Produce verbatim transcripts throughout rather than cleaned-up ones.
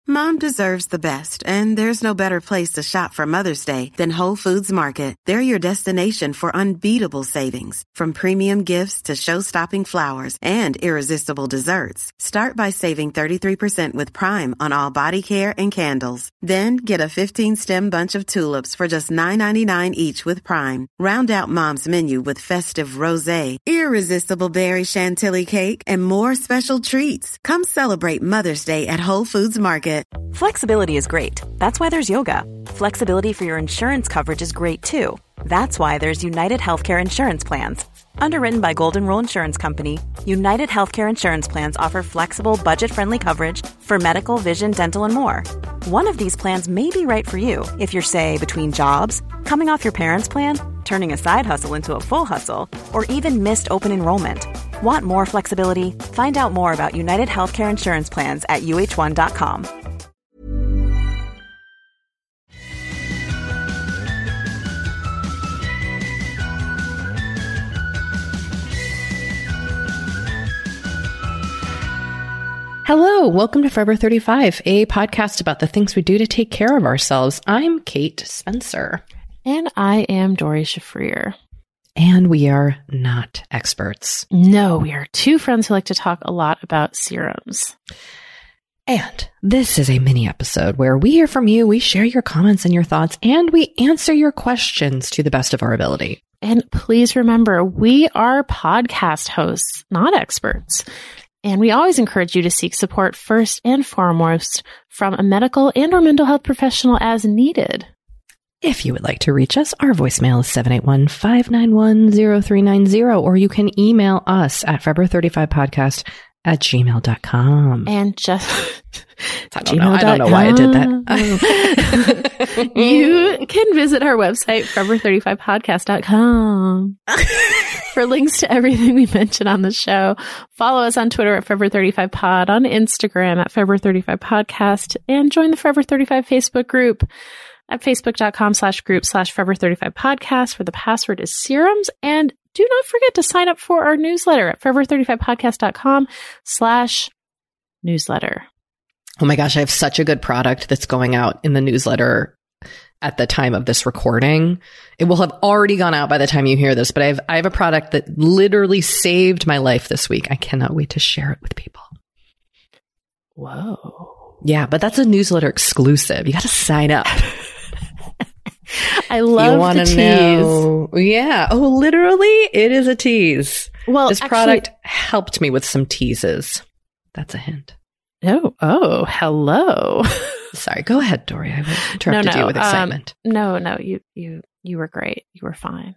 Mom deserves the best, and there's no better place to shop for Mother's Day than Whole Foods Market. They're your destination for unbeatable savings, from premium gifts to show-stopping flowers and irresistible desserts. Start by saving thirty-three percent with Prime on all body care and candles. Then get a fifteen-stem bunch of tulips for just nine ninety-nine each with Prime. Round out Mom's menu with festive rosé, irresistible berry chantilly cake, and more special treats. Come celebrate Mother's Day at Whole Foods Market. Flexibility is great. That's why there's yoga. Flexibility for your insurance coverage is great too. That's why there's United Healthcare Insurance Plans. Underwritten by Golden Rule Insurance Company, United Healthcare Insurance Plans offer flexible, budget-friendly coverage for medical, vision, dental, and more. One of these plans may be right for you if you're, say, between jobs, coming off your parents' plan, turning a side hustle into a full hustle, or even missed open enrollment. Want more flexibility? Find out more about United Healthcare Insurance Plans at U H one dot com. Hello, welcome to Forever thirty-five, a podcast about the things we do to take care of ourselves. I'm Kate Spencer. And I am Dory Shafrir. And we are not experts. No, we are two friends who like to talk a lot about serums. And this is a mini episode where we hear from you, we share your comments and your thoughts, and we answer your questions to the best of our ability. And please remember, we are podcast hosts, not experts. And we always encourage you to seek support first and foremost from a medical and or mental health professional as needed. If you would like to reach us, our voicemail is seven eight one, five nine one, zero three nine zero, or you can email us at forever thirty-five podcast at gmail dot com. And just... I don't know. I don't know why I did that. You can visit our website, forever thirty-five podcast dot com. For links to everything we mentioned on the show. Follow us on Twitter at Forever thirty-five pod, on Instagram at Forever thirty-five podcast, and join the Forever thirty-five Facebook group at facebook.com slash group slash Forever thirty-five podcast, where the password is serums. And do not forget to sign up for our newsletter at forever thirty-five podcast dot com slash newsletter. Oh my gosh, I have such a good product that's going out in the newsletter at the time of this recording. It will have already gone out by the time you hear this, but I have I have a product that literally saved my life this week. I cannot wait to share it with people. Whoa. Yeah, but that's a newsletter exclusive. You got to sign up. I love you wanna the tease. Know, yeah. Oh, literally, it is a tease. Well, this actually, product helped me with some teases. That's a hint. Oh, oh, hello. Sorry, go ahead, Dory. I interrupted no, no, you with excitement. Um, no, no, you, you, you were great. You were fine.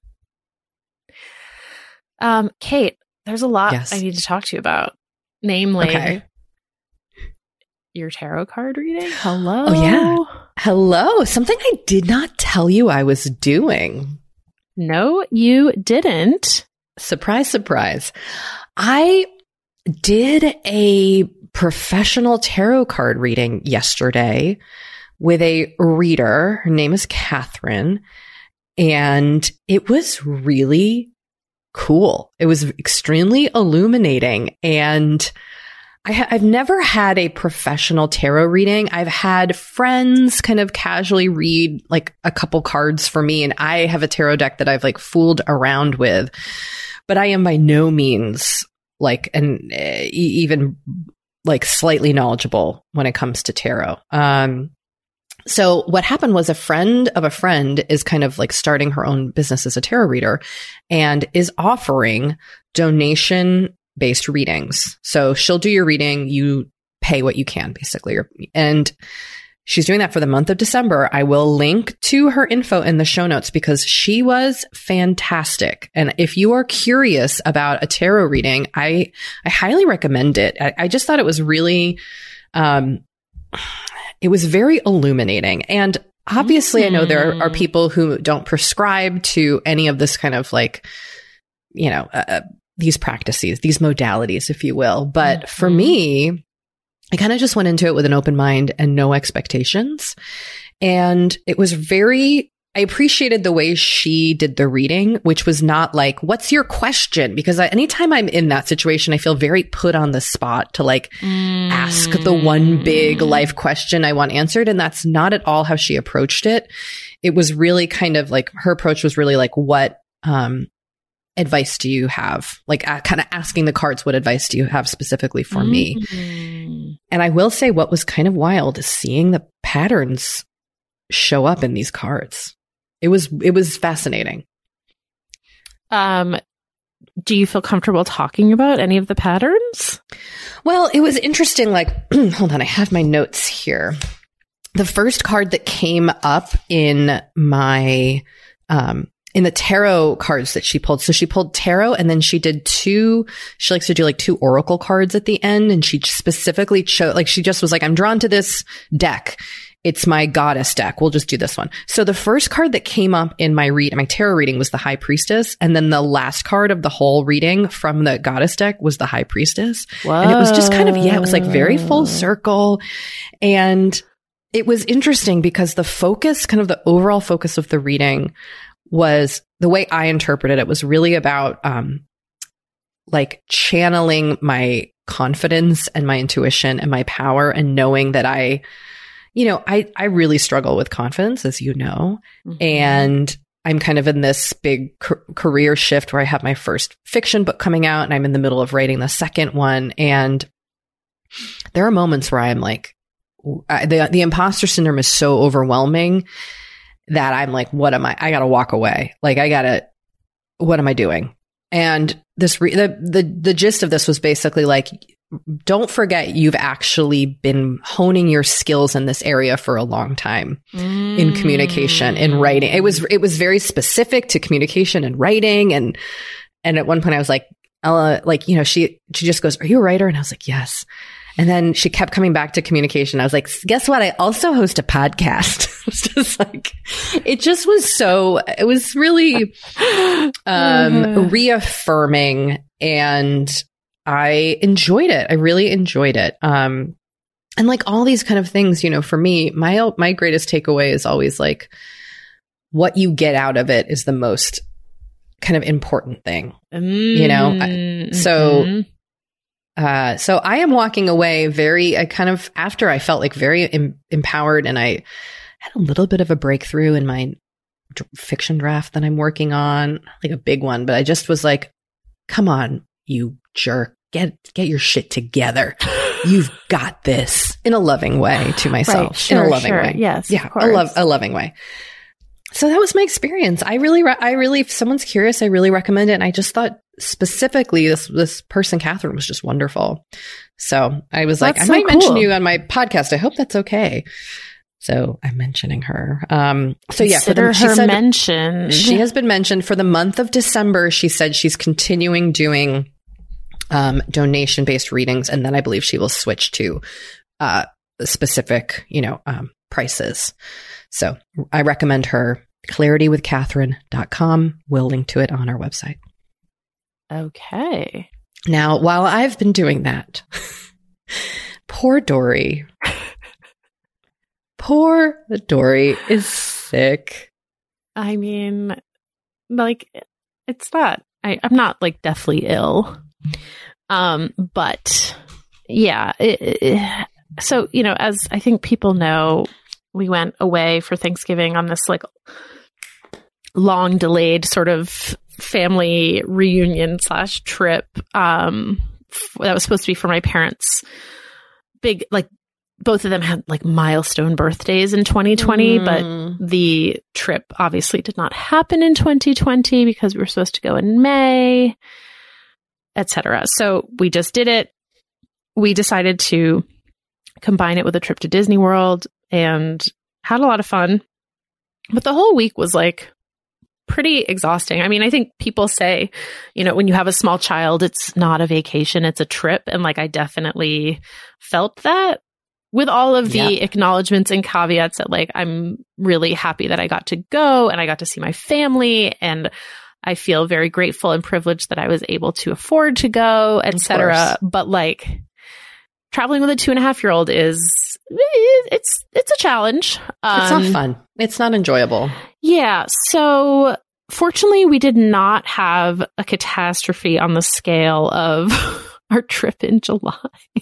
Um, Kate, there's a lot yes. I need to talk to you about. Namely, okay. your tarot card reading. Hello. Oh yeah. Hello. Something I did not tell you I was doing. No, you didn't. Surprise, surprise. I did a professional tarot card reading yesterday with a reader. Her name is Catherine, and it was really cool. It was extremely illuminating, and I ha- I've never had a professional tarot reading. I've had friends kind of casually read like a couple cards for me, and I have a tarot deck that I've like fooled around with, but I am by no means like an uh, even like slightly knowledgeable when it comes to tarot. Um, so what happened was a friend of a friend is kind of like starting her own business as a tarot reader and is offering donation based readings. So she'll do your reading, you pay what you can basically. And she's doing that for the month of December. I will link to her info in the show notes because she was fantastic. And if you are curious about a tarot reading, I, I highly recommend it. I, I just thought it was really, um, it was very illuminating. And obviously mm. I know there are people who don't prescribe to any of this kind of like, you know, uh, these practices, these modalities, if you will. But mm-hmm. for me, I kind of just went into it with an open mind and no expectations. And it was very I appreciated the way she did the reading, which was not like, what's your question? Because I, anytime I'm in that situation, I feel very put on the spot to like mm. ask the one big life question I want answered. And that's not at all how she approached it. It was really kind of like, her approach was really like, what um, advice do you have? Like uh, kind of asking the cards, what advice do you have specifically for mm. me? And I will say what was kind of wild is seeing the patterns show up in these cards. It was it was fascinating. Um, do you feel comfortable talking about any of the patterns? Well, it was interesting. Like, hold on, I have my notes here. The first card that came up in my um, in the tarot cards that she pulled. So she pulled tarot, and then she did two. She likes to do like two oracle cards at the end, and she specifically chose. Like, she just was like, "I'm drawn to this deck. It's my goddess deck. We'll just do this one." So the first card that came up in my read, my tarot reading was the High Priestess. And then the last card of the whole reading from the goddess deck was the High Priestess. Whoa. And it was just kind of, yeah, it was like very full circle. And it was interesting because the focus, kind of the overall focus of the reading was, the way I interpreted it was really about, um, like channeling my confidence and my intuition and my power, and knowing that I, you know, I, I really struggle with confidence, as you know, mm-hmm. and I'm kind of in this big ca- career shift where I have my first fiction book coming out, and I'm in the middle of writing the second one. And there are moments where I'm like, I, the, the imposter syndrome is so overwhelming that I'm like, what am I, I got to walk away. Like, I got to, what am I doing? And this, re- the, the, the gist of this was basically like, don't forget you've actually been honing your skills in this area for a long time mm. in communication, in writing. It was, it was very specific to communication and writing. And, and at one point I was like, Ella, like, you know, she, she just goes, "Are you a writer?" And I was like, "Yes." And then she kept coming back to communication. I was like, "Guess what? I also host a podcast." It was just like, it just was so, it was really, um, reaffirming, and I enjoyed it. I really enjoyed it. Um, and like all these kind of things, you know, for me, my, my greatest takeaway is always like, what you get out of it is the most kind of important thing, mm-hmm. you know? I, so, uh, so I am walking away very, I kind of, after I felt like very em- empowered, and I had a little bit of a breakthrough in my d- fiction draft that I'm working on, like a big one, but I just was like, come on, you jerk, get get your shit together. You've got this, in a loving way to myself. Right, sure, in a loving sure. way. Yes. Yeah. A love a loving way. So that was my experience. I really, re- I really, if someone's curious, I really recommend it. And I just thought specifically this, this person, Catherine, was just wonderful. So I was like, that's I might so cool. mention you on my podcast. I hope that's okay. So I'm mentioning her. Um, so yeah, for the, she her said, mentioned. She has been mentioned for the month of December. She said she's continuing doing um, donation-based readings, and then I believe she will switch to uh, specific, you know, um, prices. So I recommend her. clarity with catherine dot com. We'll link to it on our website. Okay. Now, while I've been doing that, poor Dory. Poor Dory is sick. I mean, like, it's not, I, I'm not like deathly ill. Um, but yeah, it, it, so, you know, as I think people know, we went away for Thanksgiving on this like long delayed sort of family reunion slash trip. Um, f- that was supposed to be for my parents' big, like, both of them had like milestone birthdays in twenty twenty, mm. but the trip obviously did not happen in twenty twenty because we were supposed to go in May, et cetera. So we just did it. We decided to combine it with a trip to Disney World and had a lot of fun. But the whole week was like pretty exhausting. I mean, I think people say, you know, when you have a small child, it's not a vacation, it's a trip. And like, I definitely felt that. With all of the yeah. acknowledgments and caveats that like, I'm really happy that I got to go and I got to see my family, and I feel very grateful and privileged that I was able to afford to go, et cetera. But like, traveling with a two and a half year old is it's it's a challenge. Um, it's not fun. It's not enjoyable. Yeah. So fortunately, we did not have a catastrophe on the scale of our trip in July.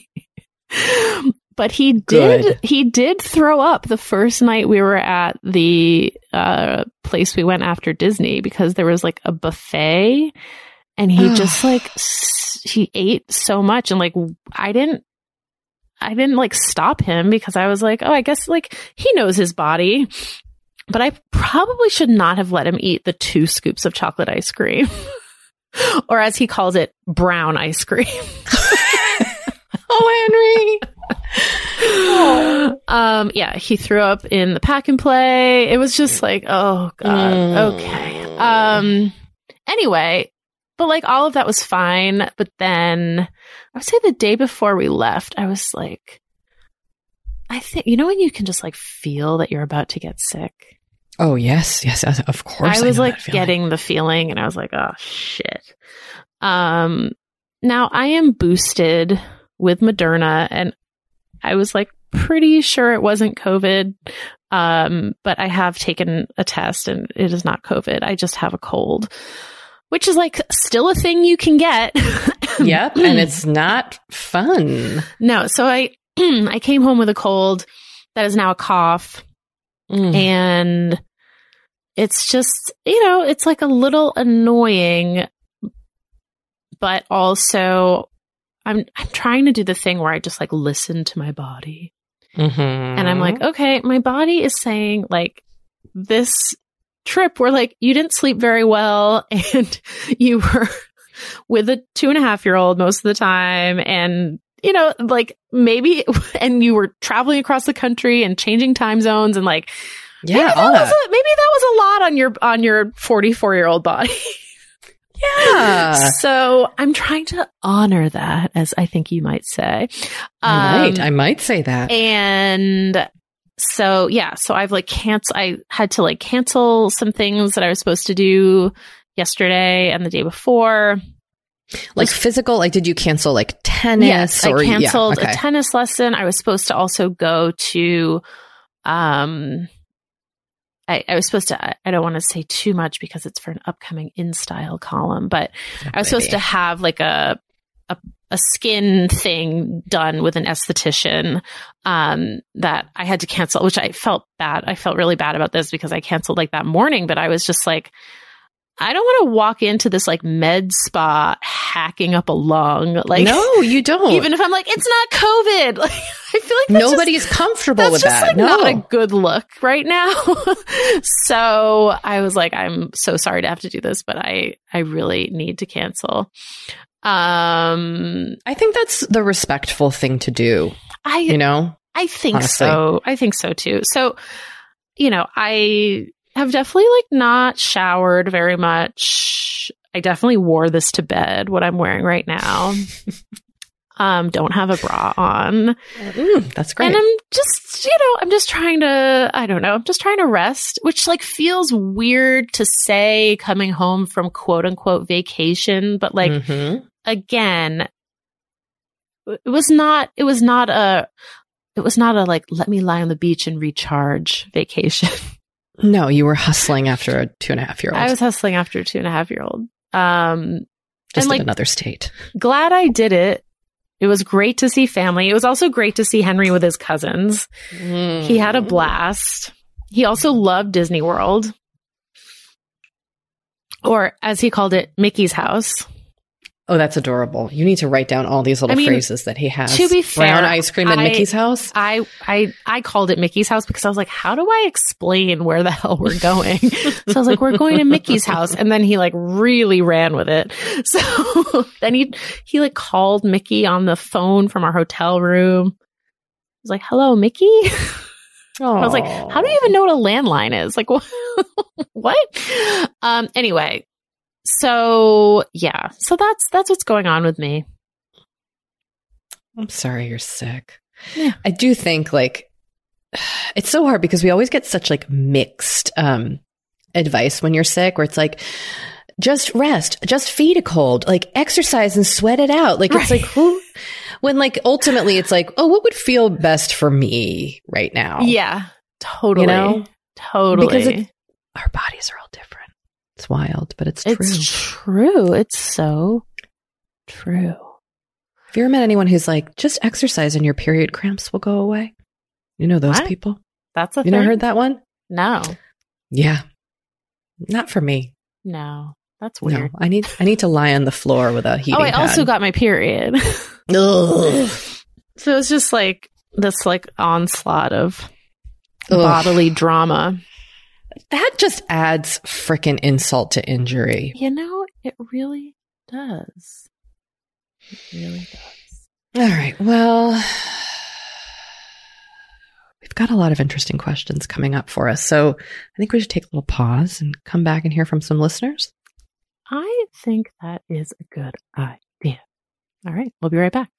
But he did Good. he did throw up the first night we were at the uh, place we went after Disney, because there was like a buffet, and he just like s- he ate so much, and like I didn't I didn't like stop him because I was like, oh, I guess like he knows his body. But I probably should not have let him eat the two scoops of chocolate ice cream, or as he calls it, brown ice cream. Oh, Henry. Oh. Um, yeah, he threw up in the pack and play. It was just like, oh God. Mm. Okay. Um, anyway, but like all of that was fine. But then I would say the day before we left, I was like, I think, you know, when you can just like feel that you're about to get sick. Oh, yes. Yes. Of course. I was know like that feeling. getting the feeling, and I was like, oh shit. Um, now I am boosted with Moderna, and I was like pretty sure it wasn't COVID. Um, but I have taken a test, and it is not COVID. I just have a cold, which is like still a thing you can get. Yep. And it's not fun. No. So I, I came home with a cold that is now a cough. Mm. And it's just, you know, it's like a little annoying, but also I'm I'm trying to do the thing where I just like listen to my body. Mm-hmm. And I'm like, okay, my body is saying like this trip where like you didn't sleep very well, and you were with a two and a half year old most of the time, and you know, like maybe, and you were traveling across the country and changing time zones, and like, yeah, maybe that, all was that. a, maybe that was a lot on your on your forty-four year old body. Yeah. So I'm trying to honor that, as I think you might say. I Um, might. I might say that. And so, yeah, so I've like cancel. I had to like cancel some things that I was supposed to do yesterday and the day before. Like physical, like did you cancel like tennis? Yes, or, I canceled yeah, okay. a tennis lesson. I was supposed to also go to, um, I, I was supposed to, I, I don't want to say too much because it's for an upcoming InStyle column, but I was supposed Maybe. to have like a, a, a skin thing done with an esthetician, um, that I had to cancel, which I felt bad. I felt really bad about this because I canceled like that morning, but I was just like, I don't want to walk into this like med spa hacking up a lung. Like, no, you don't. even if I'm like, it's not COVID. Like, I feel like that's Nobody's just, comfortable that's with just that. like no. not a good look right now. So I was like, I'm so sorry to have to do this, but I, I really need to cancel. Um, I think that's the respectful thing to do. I, You know? I think honestly. so. I think so too. So, you know, I have definitely like not showered very much. I definitely wore this to bed, what I'm wearing right now. um, don't have a bra on. Mm, that's great. And I'm just, you know, I'm just trying to, I don't know, I'm just trying to rest, which like feels weird to say coming home from quote unquote vacation, but like, Mhm. again, it was not, it was not a, it was not a like, let me lie on the beach and recharge vacation. No, you were hustling after a two and a half year old. I was hustling after a two and a half year old. Um, just and like, in another state. glad I did it. It was great to see family. It was also great to see Henry with his cousins. Mm. He had a blast. He also loved Disney World. Or as he called it, Mickey's house. Oh, that's adorable. You need to write down all these little I mean, phrases that he has. to be fair, Brown ice cream in I- Mickey's house. I, I, I called it Mickey's house because I was like, how do I explain where the hell we're going? So I was like, we're going to Mickey's house. And then he like really ran with it. So then he, he like called Mickey on the phone from our hotel room. He was like, hello, Mickey. I was like, how do you even know what a landline is? Like, what? what? Um, anyway, so yeah, so that's, that's what's going on with me. I'm sorry you're sick. Yeah. I do think like it's so hard because we always get such like mixed um advice when you're sick, where it's like just rest, just feed a cold, like exercise and sweat it out. Like it's Right. like who When like ultimately it's like, oh, what would feel best for me right now? Yeah, totally. You know? Totally. Because it, our bodies are all different. It's wild, but it's true. It's true. It's so true. Have you ever met anyone who's like, just exercise and your period cramps will go away? You know those What? people? That's a You thing. never heard that one? No. Yeah. Not for me. No. That's weird. No. I need I need to lie on the floor with a heating Oh, I pad. also got my period. Ugh. So it's just like this like onslaught of Ugh. bodily drama. That just adds frickin' insult to injury. You know, it really does. It really does. All right. Well, we've got a lot of interesting questions coming up for us. So I think we should take a little pause and come back and hear from some listeners. I think that is a good idea. All right. We'll be right back.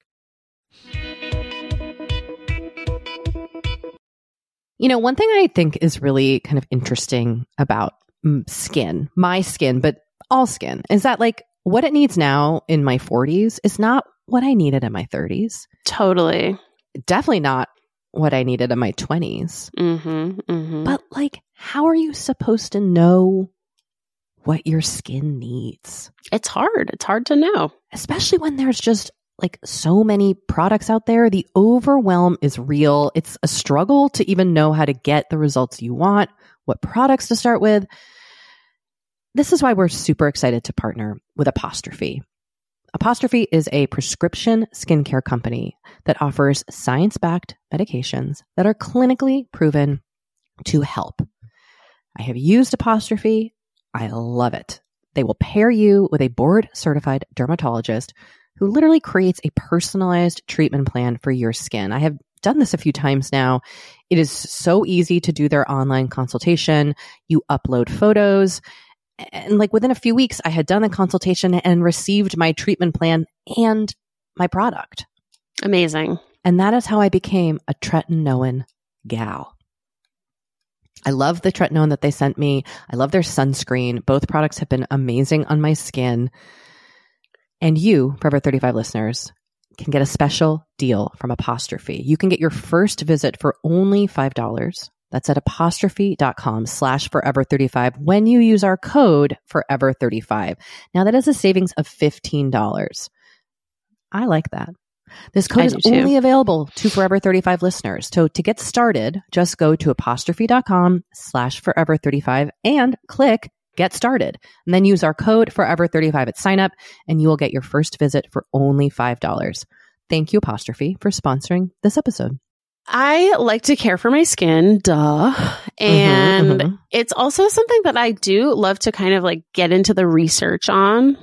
You know, one thing I think is really kind of interesting about mm, skin, my skin, but all skin, is that like what it needs now in my forties is not what I needed in my thirties. Totally. Definitely not what I needed in my twenties. Mm-hmm. Mm-hmm. But like, how are you supposed to know what your skin needs? It's hard. It's hard to know. Especially when there's just like so many products out there. The overwhelm is real. It's a struggle to even know how to get the results you want, what products to start with. This is why we're super excited to partner with Apostrophe. Apostrophe is a prescription skincare company that offers science-backed medications that are clinically proven to help. I have used Apostrophe. I love it. They will pair you with a board-certified dermatologist who literally creates a personalized treatment plan for your skin. I have done this a few times now. It is so easy to do their online consultation. You upload photos. And like within a few weeks, I had done the consultation and received my treatment plan and my product. Amazing. And that is how I became a tretinoin gal. I love the tretinoin that they sent me. I love their sunscreen. Both products have been amazing on my skin. And you, Forever thirty-five listeners, can get a special deal from Apostrophe. You can get your first visit for only five dollars. That's at apostrophe.com slash forever 35 when you use our code forever thirty-five. Now that is a savings of fifteen dollars. I like that. This code I is do too. only available to Forever thirty-five listeners. So to get started, just go to apostrophe.com slash forever 35 and click get started. And then use our code forever thirty-five at sign up and you will get your first visit for only five dollars. Thank you, Apostrophe, for sponsoring this episode. I like to care for my skin, duh. And Mhm, mhm. it's also something that I do love to kind of like get into the research on.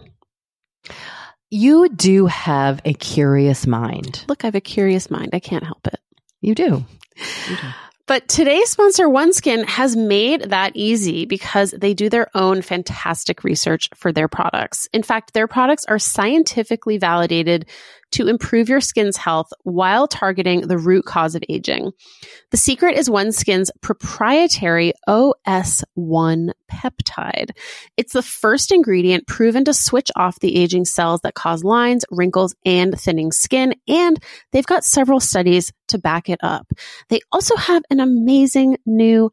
You do have a curious mind. Look, I have a curious mind. I can't help it. You do. You do. But today's sponsor, OneSkin, has made that easy because they do their own fantastic research for their products. In fact, their products are scientifically validated to improve your skin's health while targeting the root cause of aging. The secret is OneSkin's proprietary O S one peptide. It's the first ingredient proven to switch off the aging cells that cause lines, wrinkles, and thinning skin, and they've got several studies to back it up. They also have an amazing new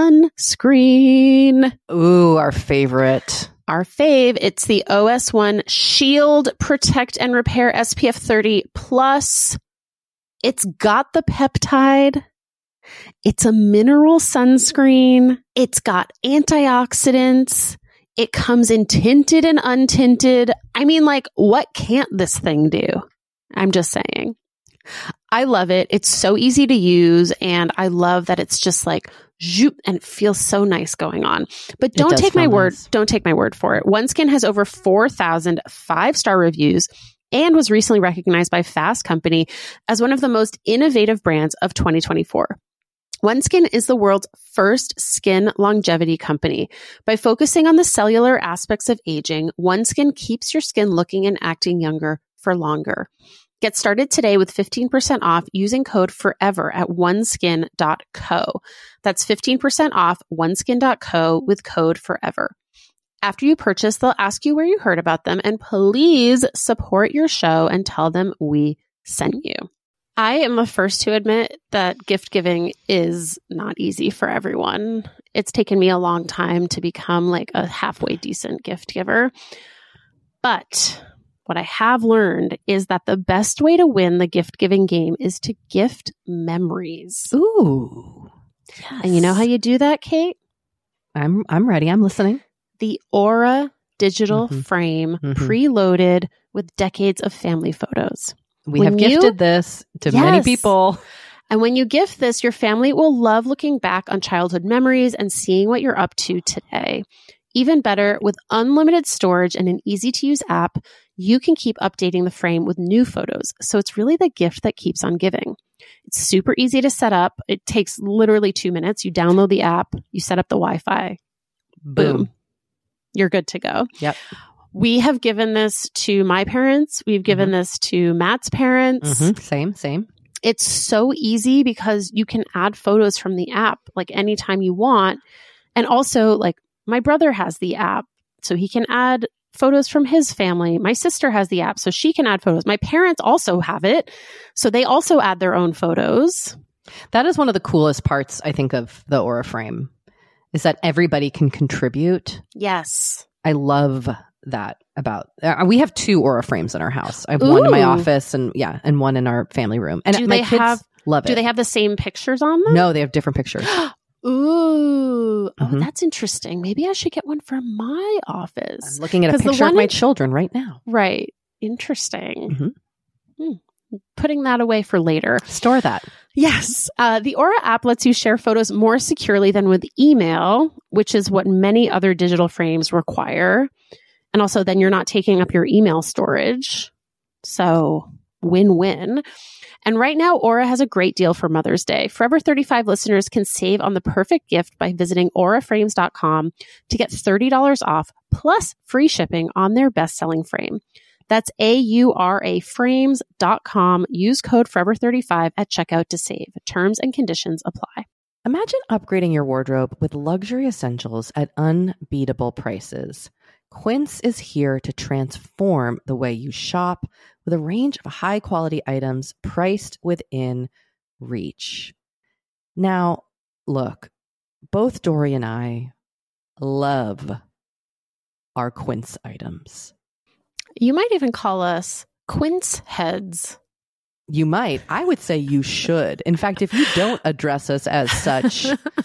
sunscreen. Ooh, our favorite. Our fave, it's the O S one Shield Protect and Repair S P F thirty plus. It's got the peptide. It's a mineral sunscreen. It's got antioxidants. It comes in tinted and untinted. I mean, like, what can't this thing do? I'm just saying. I love it. It's so easy to use. And I love that it's just like, zoop, and it feels so nice going on. But don't does take my feel word. nice. Don't take my word for it. OneSkin has over four thousand five-star reviews and was recently recognized by Fast Company as one of the most innovative brands of twenty twenty-four. OneSkin is the world's first skin longevity company. By focusing on the cellular aspects of aging, OneSkin keeps your skin looking and acting younger for longer. Get started today with fifteen percent off using code FOREVER at oneskin dot co. That's fifteen percent off oneskin dot co with code FOREVER. After you purchase, they'll ask you where you heard about them, and please support your show and tell them we sent you. I am the first to admit that gift giving is not easy for everyone. It's taken me a long time to become like a halfway decent gift giver. But what I have learned is that the best way to win the gift giving game is to gift memories. Ooh. Yes. And you know how you do that, Kate? I'm I'm ready. I'm listening. The Aura digital mm-hmm. frame mm-hmm. preloaded with decades of family photos. We when have you, gifted this to yes. many people. And when you gift this, your family will love looking back on childhood memories and seeing what you're up to today. Even better, with unlimited storage and an easy-to-use app, you can keep updating the frame with new photos. So it's really the gift that keeps on giving. It's super easy to set up. It takes literally two minutes. You download the app, you set up the Wi-Fi. Boom. Boom. You're good to go. Yep. We have given this to my parents. We've given mm-hmm. this to Matt's parents. Mm-hmm. Same, same. It's so easy because you can add photos from the app like anytime you want. And also, like, my brother has the app, so he can add photos from his family. My sister has the app, so she can add photos. My parents also have it, so they also add their own photos. That is one of the coolest parts, I think, of the Aura frame, is that everybody can contribute. Yes. I love that about, uh, we have two Aura frames in our house. I have Ooh. one in my office and yeah, and one in our family room. And do my they kids have, love it. Do they have the same pictures on them? No, they have different pictures. Ooh. Mm-hmm. Oh, that's interesting. Maybe I should get one for my office. I'm looking at a picture of my in, children right now. Right. Interesting. Mm-hmm. Hmm. Putting that away for later. Store that. Yes. Uh, the Aura app lets you share photos more securely than with email, which is what many other digital frames require. And also then you're not taking up your email storage. So win-win. And right now, Aura has a great deal for Mother's Day. Forever thirty-five listeners can save on the perfect gift by visiting aura frames dot com to get thirty dollars off plus free shipping on their best-selling frame. That's A U R A frames dot com. Use code forever thirty-five at checkout to save. Terms and conditions apply. Imagine upgrading your wardrobe with luxury essentials at unbeatable prices. Quince is here to transform the way you shop with a range of high-quality items priced within reach. Now, look, both Dory and I love our Quince items. You might even call us Quince heads. You might. I would say you should. In fact, if you don't address us as such,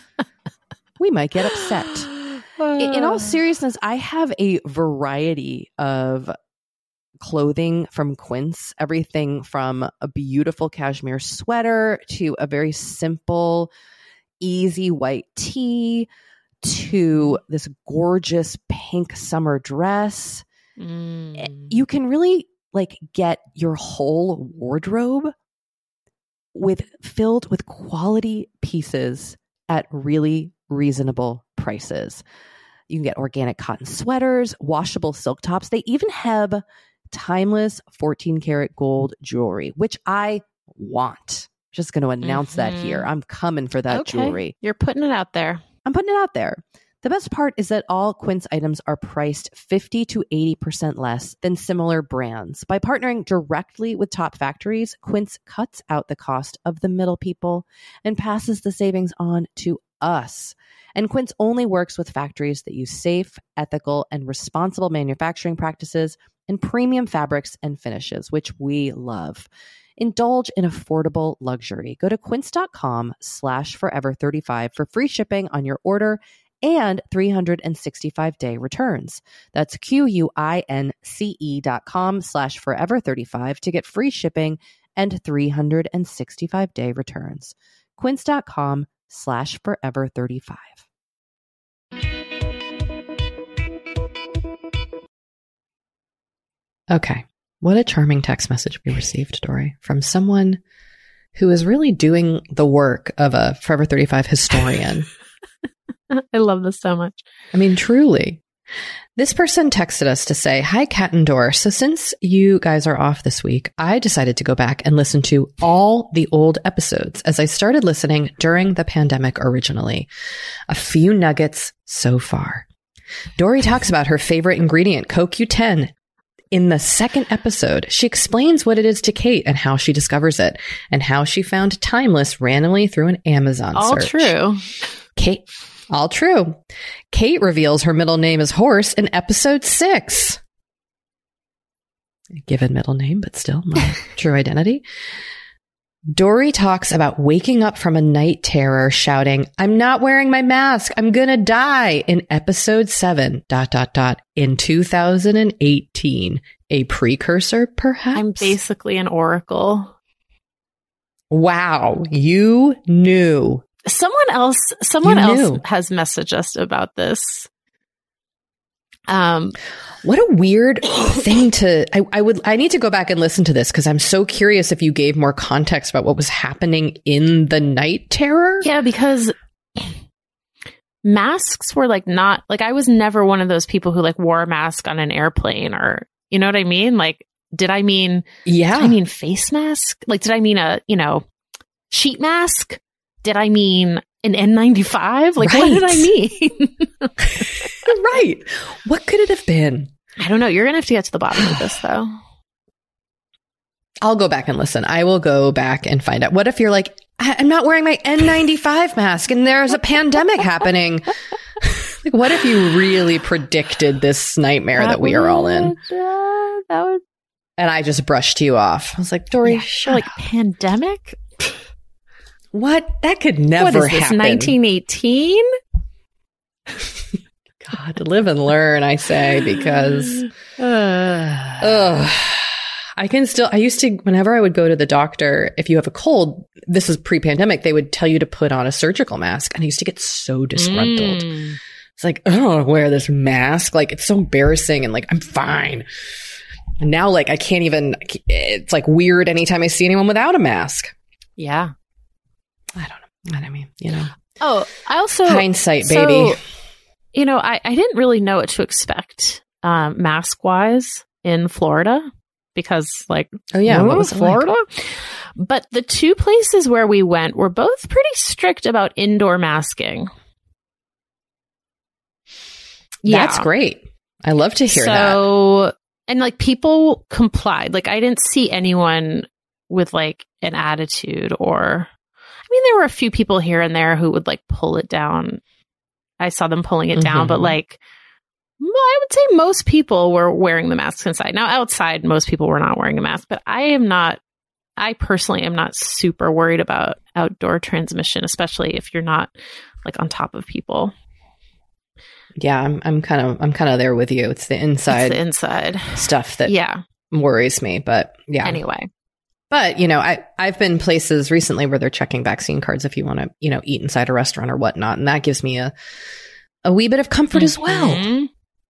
we might get upset. In all seriousness, I have a variety of clothing from Quince, everything from a beautiful cashmere sweater to a very simple, easy white tee to this gorgeous pink summer dress. Mm. You can really like get your whole wardrobe with filled with quality pieces at really reasonable prices. You can get organic cotton sweaters, washable silk tops. They even have timeless fourteen karat gold jewelry, which I want. Just going to announce mm-hmm. that here. I'm coming for that okay. jewelry. You're putting it out there. I'm putting it out there. The best part is that all Quince items are priced fifty to eighty percent less than similar brands. By partnering directly with top factories, Quince cuts out the cost of the middle people and passes the savings on to us. And Quince only works with factories that use safe, ethical, and responsible manufacturing practices and premium fabrics and finishes, which we love. Indulge in affordable luxury. Go to quince.com slash forever 35 for free shipping on your order and three hundred sixty-five day returns. That's Q-U-I-N-C-E dot com slash forever 35 to get free shipping and three hundred sixty-five day returns. Quince.com slash forever 35. Okay. What a charming text message we received, Dory, from someone who is really doing the work of a Forever thirty-five historian. I love this so much. I mean, truly. This person texted us to say, hi, Kat and Dor. So since you guys are off this week, I decided to go back and listen to all the old episodes as I started listening during the pandemic originally. A few nuggets so far. Dory talks about her favorite ingredient, Co Q ten. in the second episode, she explains what it is to Kate and how she discovers it and how she found Timeless randomly through an Amazon All search. true. Kate, all true. Kate reveals her middle name is Horse in episode six. Given middle name, but still my true identity. Dory talks about waking up from a night terror shouting, I'm not wearing my mask. I'm going to die in episode seven, dot, dot, dot, in two thousand eighteen. A precursor, perhaps? I'm basically an oracle. Wow. You knew. Someone else, someone You else knew. has messaged us about this. Um, What a weird thing to, I, I would, I need to go back and listen to this because I'm so curious if you gave more context about what was happening in the night terror. yeah, because masks were like not, like I was never one of those people who like wore a mask on an airplane or, you know what I mean? Like, did I mean, Yeah. did I mean face mask? Like, did I mean a, you know, sheet mask? Did I mean an N ninety-five? Like, what did I Right. mean? Right. What could it have been? I don't know. You're going to have to get to the bottom of this, though. I'll go back and listen. I will go back and find out. What if you're like, I- I'm not wearing my N ninety-five mask and there's a pandemic happening? Like, what if you really predicted this nightmare that, we are all in? would, uh, that would, And I just brushed you off. I was like, Dory, yeah, shut like up. pandemic? What? That could never What is this, happen. nineteen eighteen? God, live and learn, I say, because Uh, ugh, I can still, I used to, whenever I would go to the doctor, if you have a cold, this is pre-pandemic, they would tell you to put on a surgical mask. And I used to get so disgruntled. mm. It's like, I don't want to wear this mask. Like, it's so embarrassing. And like, I'm fine. And now, like, I can't even, it's like weird anytime I see anyone without a mask. Yeah. I don't know. What I mean, you know, Oh, I also hindsight, so, baby. You know, I, I didn't really know what to expect um, mask wise in Florida because, like, Oh, yeah. oh, What was it like? Florida? But the two places where we went were both pretty strict about indoor masking. That's great. I love to hear that. so, and like people complied. Like I didn't see anyone with like an attitude or, I mean, there were a few people here and there who would like pull it down. I saw them pulling it down, Mhm. but like, well, I would say most people were wearing the masks inside. Now outside, most people were not wearing a mask, but I am not, I personally am not super worried about outdoor transmission, especially if you're not like on top of people. Yeah, I'm I'm kind of I'm kind of there with you. It's the inside It's the inside. stuff that Yeah. worries me, but yeah. Anyway. But, you know, I I've been places recently where they're checking vaccine cards if you want to, you know, eat inside a restaurant or whatnot, and that gives me a a wee bit of comfort as well. Mhm.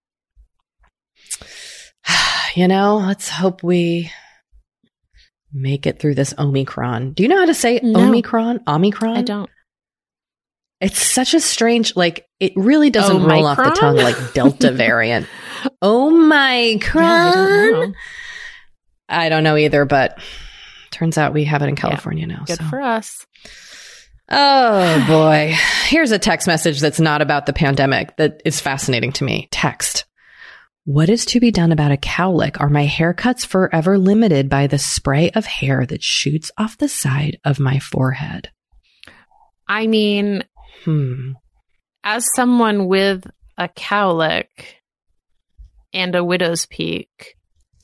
You know, let's hope we make it through this Omicron. Do you know how to say No. Omicron? Omicron? I don't. It's such a strange, like, it really doesn't roll off the Omicron? tongue like Delta variant. Omicron. Yeah, I don't know. I don't know either, but turns out we have it in California now. Good so. for us. Oh boy. Here's a text message that's not about the pandemic that is fascinating to me. Text. What is to be done about a cowlick? Are my haircuts forever limited by the spray of hair that shoots off the side of my forehead? I mean, Hmm. as someone with a cowlick and a widow's peak,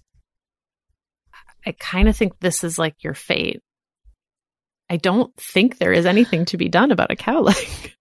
I kind of think this is like your fate. I don't think there is anything to be done about a cowlick.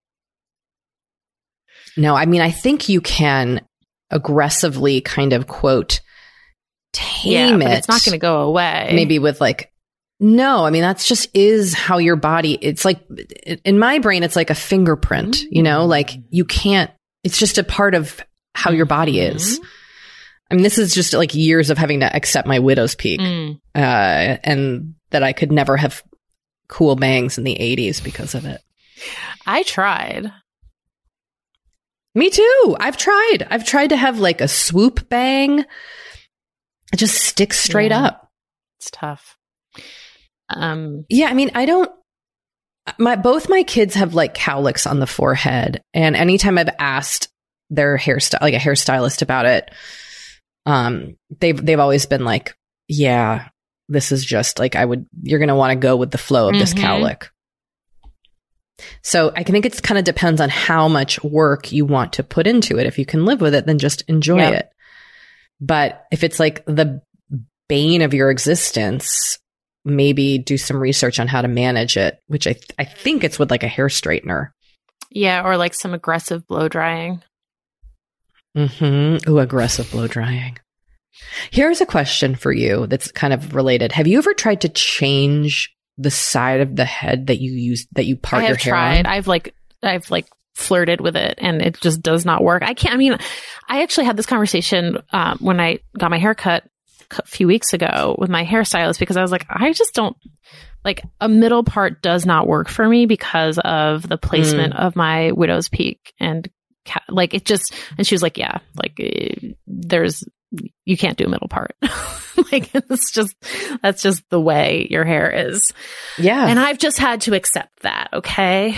No, I mean, I think you can aggressively kind of quote tame yeah, but it. it's not going to go away. Maybe with like, no, I mean, that's just is how your body, it's like, in my brain, it's like a fingerprint, you know, like you can't, it's just a part of how your body is. I mean, this is just like years of having to accept my widow's peak, Mm. uh, and that I could never have cool bangs in the eighties because of it. I tried. Me too. I've tried. I've tried to have like a swoop bang. It just sticks straight Yeah. up. It's tough. Um, Yeah, I mean, I don't. My both my kids have like cowlicks on the forehead, and anytime I've asked their hairstyle, like a hairstylist, about it, Um, they've, they've always been like, yeah, this is just like, I would, you're going to want to go with the flow of mm-hmm. this cowlick. So I think it kind of depends on how much work you want to put into it. If you can live with it, then just enjoy yep. it. But if it's like the bane of your existence, maybe do some research on how to manage it, which I th- I think it's with like a hair straightener. Yeah, or like some aggressive blow drying. Mm-hmm. Ooh, aggressive blow drying. Here's a question for you that's kind of related. Have you ever tried to change the side of the head that you use, that you part I your have hair tried. on? I've like, I've like flirted with it and it just does not work. I can't, I mean, I actually had this conversation um, when I got my hair cut a few weeks ago with my hairstylist because I was like, I just don't, like a middle part does not work for me because of the placement mm. of my widow's peak and ca- like it just, and she was like, yeah, like uh, there's, you can't do a middle part. Like it's just, that's just the way your hair is. Yeah. And I've just had to accept that. Okay.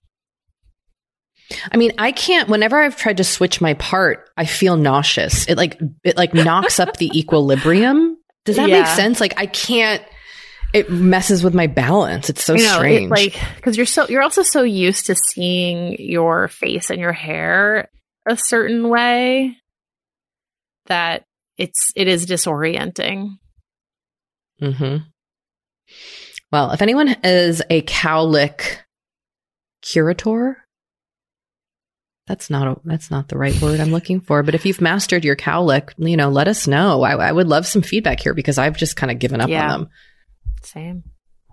I mean, I can't, whenever I've tried to switch my part, I feel nauseous. It like, it like knocks up the equilibrium. Does that yeah. make sense? Like I can't, it messes with my balance. It's so you know, strange. It, like, cause you're so, you're also so used to seeing your face and your hair a certain way that it's, it is disorienting. Mm-hmm. Well, if anyone is a cowlick curator, that's not a, that's not the right word I'm looking for. But if you've mastered your cowlick, you know, let us know. I, I would love some feedback here because I've just kind of given up yeah. on them. Same.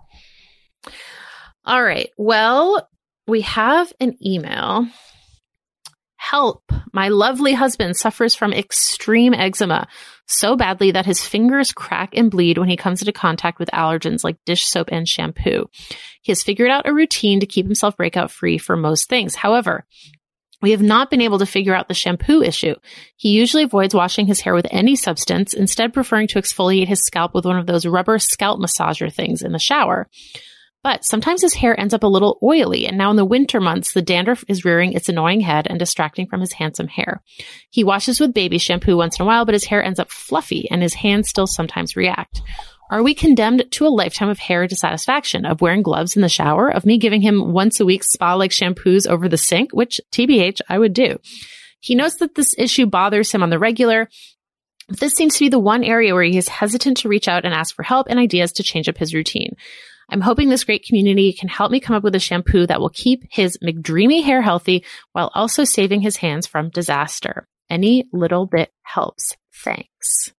All right. Well, we have an email. Help. My lovely husband suffers from extreme eczema so badly that his fingers crack and bleed when he comes into contact with allergens like dish soap and shampoo. He has figured out a routine to keep himself breakout free for most things. However, we have not been able to figure out the shampoo issue. He usually avoids washing his hair with any substance, instead preferring to exfoliate his scalp with one of those rubber scalp massager things in the shower. But sometimes his hair ends up a little oily, and now in the winter months, the dandruff is rearing its annoying head and distracting from his handsome hair. He washes with baby shampoo once in a while, but his hair ends up fluffy, and his hands still sometimes react. Are we condemned to a lifetime of hair dissatisfaction, of wearing gloves in the shower, of me giving him once a week spa-like shampoos over the sink, which T B H, I would do. He knows that this issue bothers him on the regular. This seems to be the one area where he is hesitant to reach out and ask for help and ideas to change up his routine. I'm hoping this great community can help me come up with a shampoo that will keep his McDreamy hair healthy while also saving his hands from disaster. Any little bit helps. Thanks.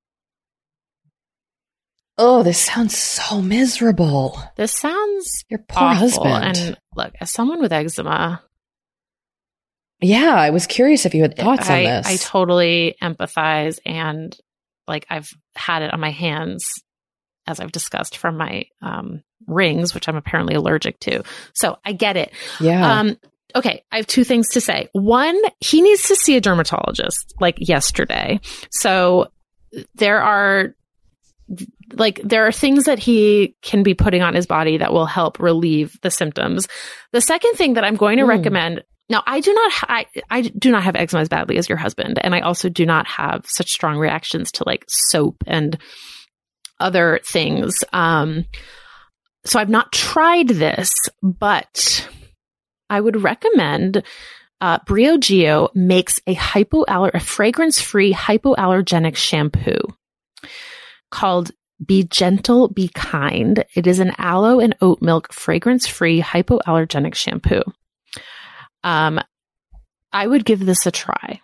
Oh, this sounds so miserable. This sounds your poor awful. husband. And look, as someone with eczema, yeah, I was curious if you had thoughts I, on this. I totally empathize, and like I've had it on my hands, as I've discussed, from my um, rings, which I'm apparently allergic to. So I get it. Yeah. Um, okay, I have two things to say. One, he needs to see a dermatologist like yesterday. So there are. Like there are things that he can be putting on his body that will help relieve the symptoms. The second thing that I'm going to mm. recommend, now I do not, ha- I, I do not have eczema as badly as your husband. And I also do not have such strong reactions to like soap and other things. Um, so I've not tried this, but I would recommend, uh, Briogeo makes a hypoaller, a fragrance-free hypoallergenic shampoo called Be Gentle, Be Kind. It is an aloe and oat milk fragrance-free hypoallergenic shampoo. Um, I would give this a try.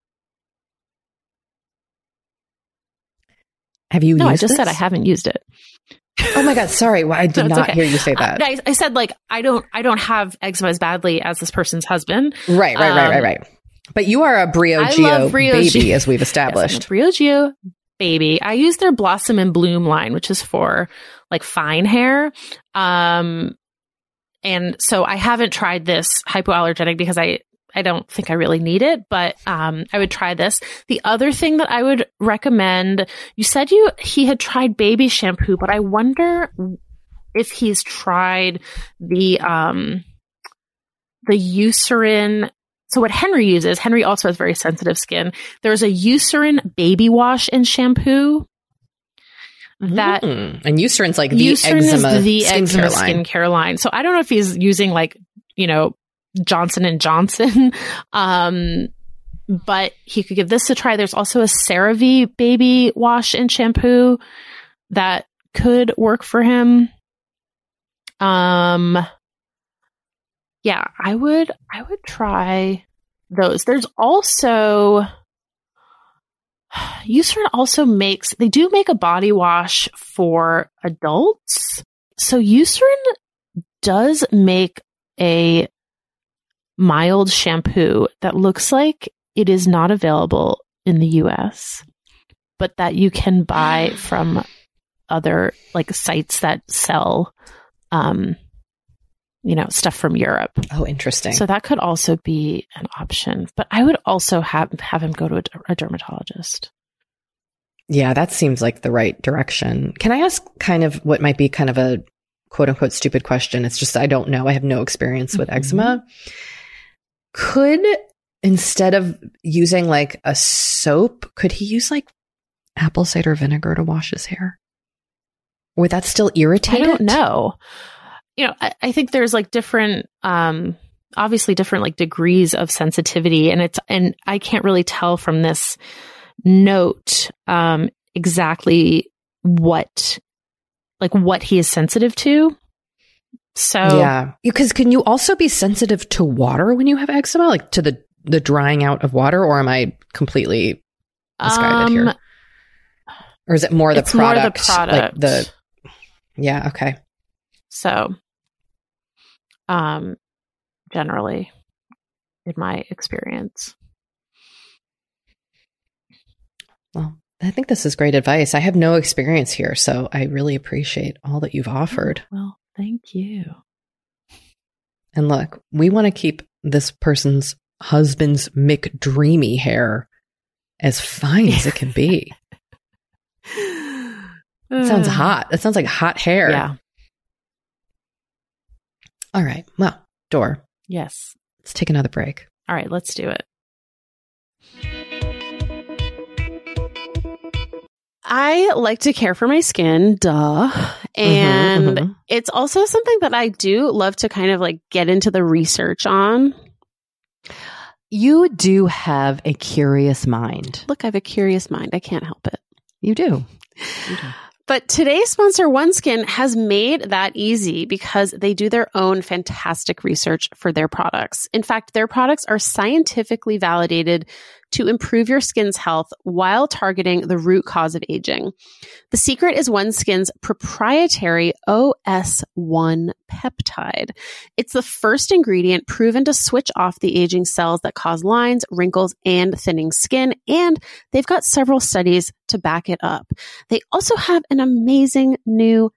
Have you no, used I just this? said I haven't used it. Oh my God, sorry. Well, I did no, not okay. hear you say that. I, I said like, I don't, I don't have eczema as badly as this person's husband. Right, right, um, right, right, right. But you are a Briogeo baby, as we've established. Yes, I'm a Briogeo baby. I use their Blossom and Bloom line, which is for like fine hair. Um, and so I haven't tried this hypoallergenic because I, I don't think I really need it, but, um, I would try this. The other thing that I would recommend, you said you, he had tried baby shampoo, but I wonder if he's tried the, um, the Eucerin so what Henry uses, Henry also has very sensitive skin. There's a Eucerin baby wash and shampoo that mm. and Eucerin's like the Eucerin eczema is the skincare eczema line. skincare line. So I don't know if he's using like, you know, Johnson and Johnson, um, but he could give this a try. There's also a CeraVe baby wash and shampoo that could work for him. Um, yeah, I would, I would try those. There's also, Eucerin also makes, they do make a body wash for adults. So Eucerin does make a mild shampoo that looks like it is not available in the U S, but that you can buy from other like sites that sell, um, you know, stuff from Europe. Oh, interesting. So that could also be an option, but I would also have, have him go to a, a dermatologist. Yeah, that seems like the right direction. Can I ask kind of what might be kind of a quote unquote stupid question? It's just, I don't know. I have no experience with mm-hmm. eczema. Could, instead of using like a soap, could he use like apple cider vinegar to wash his hair? Would that still irritate I don't it? know. You know, I, I think there's like different, um, obviously different like degrees of sensitivity, and it's, and I can't really tell from this note, um, exactly what, like what he is sensitive to. So yeah, because can you also be sensitive to water when you have eczema, like to the the drying out of water, or am I completely misguided um, here? Or is it more the it's product? More the product. Like the yeah, okay. So, um, generally, in my experience. Well, I think this is great advice. I have no experience here, so I really appreciate all that you've offered. Well, thank you. And look, we want to keep this person's husband's McDreamy hair as fine as it can be. It sounds hot. It sounds like hot hair. Yeah. All right. Well, Dor. Yes. Let's take another break. All right, let's do it. I like to care for my skin, duh. And mm-hmm, mm-hmm. it's also something that I do love to kind of like get into the research on. You do have a curious mind. Look, I have a curious mind. I can't help it. You do. You do. But today's sponsor, OneSkin, has made that easy because they do their own fantastic research for their products. In fact, their products are scientifically validated to improve your skin's health while targeting the root cause of aging. The secret is OneSkin's proprietary O S one peptide. It's the first ingredient proven to switch off the aging cells that cause lines, wrinkles, and thinning skin, and they've got several studies to back it up. They also have an amazing new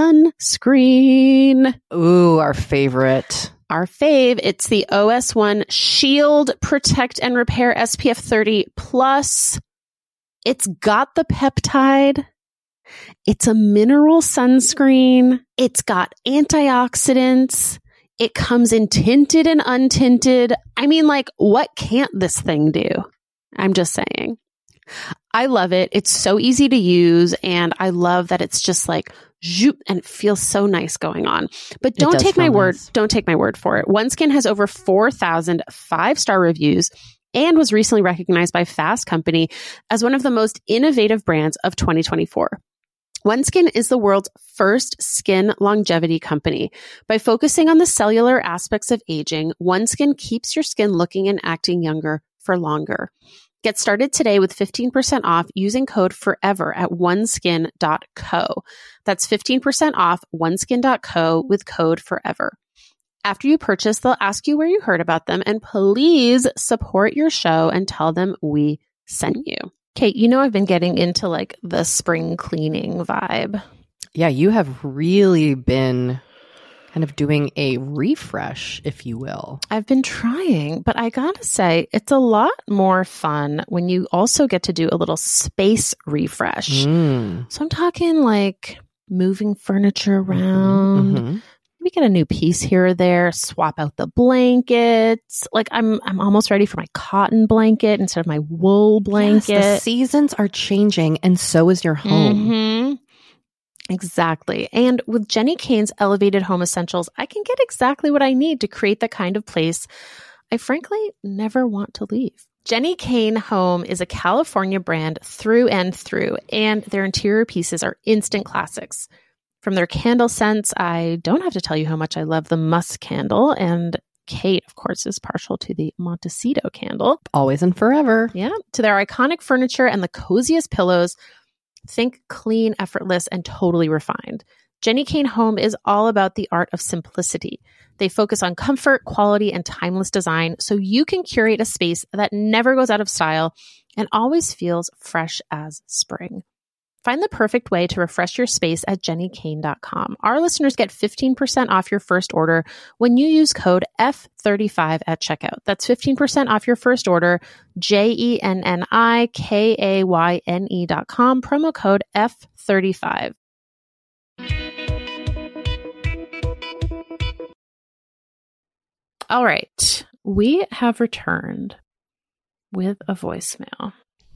sunscreen. Ooh, our favorite. Our fave. It's the O S one Shield Protect and Repair S P F thirty plus. It's got the peptide. It's a mineral sunscreen. It's got antioxidants. It comes in tinted and untinted. I mean, like, what can't this thing do? I'm just saying. I love it. It's so easy to use, and I love that it's just like zoop, and it feels so nice going on. But don't take my word. Nice. Don't take my word for it. OneSkin has over four thousand five-star reviews and was recently recognized by Fast Company as one of the most innovative brands of twenty twenty-four. OneSkin is the world's first skin longevity company. By focusing on the cellular aspects of aging, OneSkin keeps your skin looking and acting younger for longer. Get started today with fifteen percent off using code FOREVER at oneskin dot co. That's fifteen percent off oneskin dot co with code FOREVER. After you purchase, they'll ask you where you heard about them, and please support your show and tell them we sent you. Kate, you know I've been getting into like the spring cleaning vibe. Yeah, you have really been kind of doing a refresh, if you will. I've been trying, but I gotta say, it's a lot more fun when you also get to do a little space refresh. Mm. So I'm talking like moving furniture around, mm-hmm. maybe get a new piece here or there, swap out the blankets. Like I'm, I'm almost ready for my cotton blanket instead of my wool blanket. Yes, the seasons are changing and so is your home. Mm-hmm. Exactly. And with Jenni Kayne's Elevated Home Essentials, I can get exactly what I need to create the kind of place I frankly never want to leave. Jenni Kayne Home is a California brand through and through, and their interior pieces are instant classics. From their candle scents, I don't have to tell you how much I love the musk candle, and Kate, of course, is partial to the Montecito candle. Always and forever. Yeah. To their iconic furniture and the coziest pillows, think clean, effortless, and totally refined. Jenni Kayne Home is all about the art of simplicity. They focus on comfort, quality, and timeless design so you can curate a space that never goes out of style and always feels fresh as spring. Find the perfect way to refresh your space at jenni kayne dot com. Our listeners get fifteen percent off your first order when you use code F thirty-five at checkout. That's fifteen percent off your first order, J E N N I K A Y N E dot com, promo code F thirty-five. All right, we have returned with a voicemail.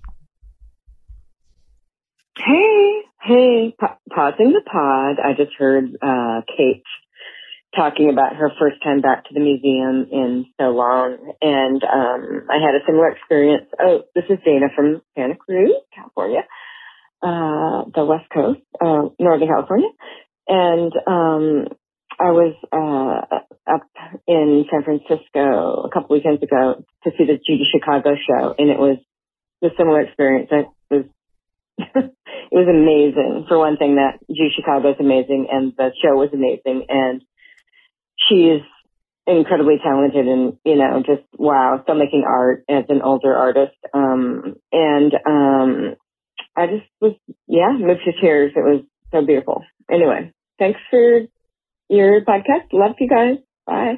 Hey, hey, pa- pausing the pod. I just heard uh, Kate talking about her first time back to the museum in so long, and um, I had a similar experience. Oh, this is Dana from Santa Cruz, California, uh, the West Coast, uh, Northern California, and um, I was uh, up in San Francisco a couple weekends ago to see the Judy Chicago show, and it was a similar experience. It was it was amazing. For one thing, that Judy Chicago is amazing, and the show was amazing, and she is incredibly talented, and you know, just wow, still making art as an older artist. Um, and um, I just was, yeah, moved to tears. It was so beautiful. Anyway, thanks for your podcast. Love you guys. Bye.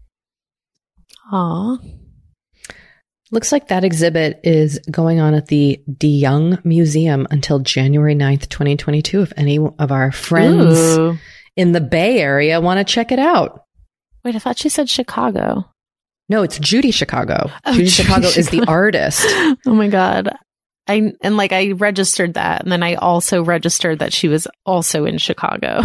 Aw. Looks like that exhibit is going on at the DeYoung Museum until January ninth, twenty twenty-two. If any of our friends Ooh. in the Bay Area want to check it out. Wait, I thought she said Chicago. No, it's Judy Chicago. Oh, Judy Judy Chicago is the Chicago. artist. Oh my God. I and like I registered that, and then I also registered that she was also in Chicago.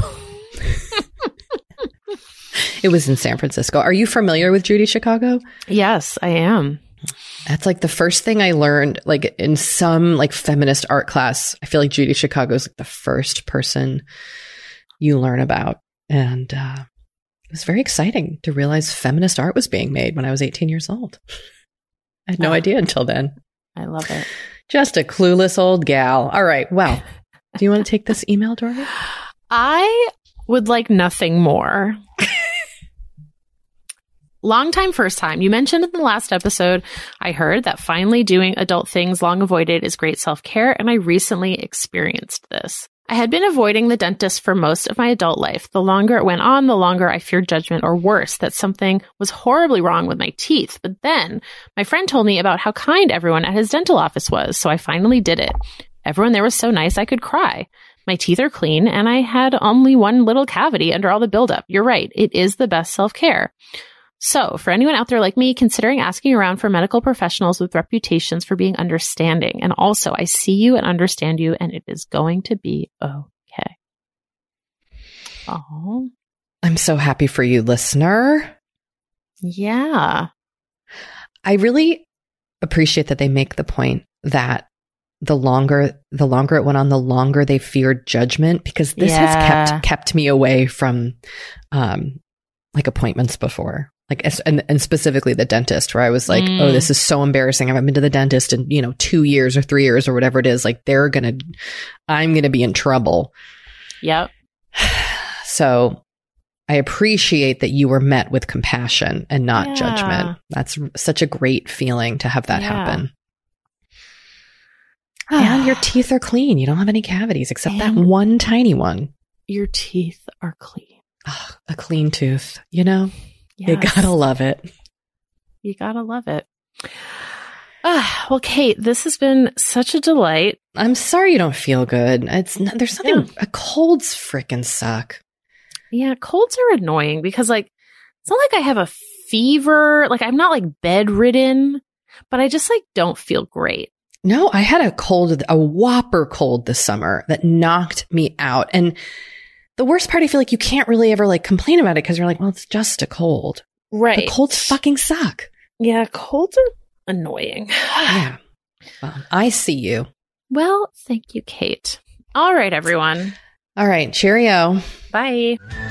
It was in San Francisco. Are you familiar with Judy Chicago? Yes, I am. That's like the first thing I learned, like in some like feminist art class. I feel like Judy Chicago is like the first person you learn about. And uh, it was very exciting to realize feminist art was being made when I was eighteen years old. I had no Oh. idea until then. I love it. Just a clueless old gal. All right. Well, do you want to take this email, Dory? I would like nothing more. Long time, first time. You mentioned in the last episode, I heard that finally doing adult things long avoided is great self-care, and I recently experienced this. I had been avoiding the dentist for most of my adult life. The longer it went on, the longer I feared judgment, or worse, that something was horribly wrong with my teeth. But then my friend told me about how kind everyone at his dental office was, so I finally did it. Everyone there was so nice I could cry. My teeth are clean, and I had only one little cavity under all the buildup. You're right. It is the best self-care. So, for anyone out there like me, considering asking around for medical professionals with reputations for being understanding. And also, I see you and understand you, and it is going to be okay. Oh, I'm so happy for you, listener. yeah. I really appreciate that they make the point that the longer the longer it went on, the longer they feared judgment, because this Yeah. has kept kept me away from um like appointments before. Like, as- and, and specifically the dentist, where I was like, Mm. oh, this is so embarrassing. I haven't been to the dentist in, you know, two years or three years or whatever it is. Like, they're going to, I'm going to be in trouble. Yep. So I appreciate that you were met with compassion and not Yeah. judgment. That's such a great feeling to have that Yeah. happen. And your teeth are clean. You don't have any cavities except that And- one tiny one. Your teeth are clean. Ugh, a clean tooth, you know? You Yes. gotta love it. You gotta love it. Ah, well, Kate, this has been such a delight. I'm sorry you don't feel good. It's not, there's nothing. A colds frickin' suck. Yeah, colds are annoying because like, it's not like I have a fever. Like I'm not like bedridden, but I just like don't feel great. No, I had a cold, a whopper cold this summer that knocked me out. And the worst part, I feel like you can't really ever like complain about it because you're like, well, it's just a cold. Right. But colds fucking suck. Yeah, colds are annoying. Yeah. Well, I see you. Well, thank you, Kate. All right, everyone. All right. Cheerio. Bye.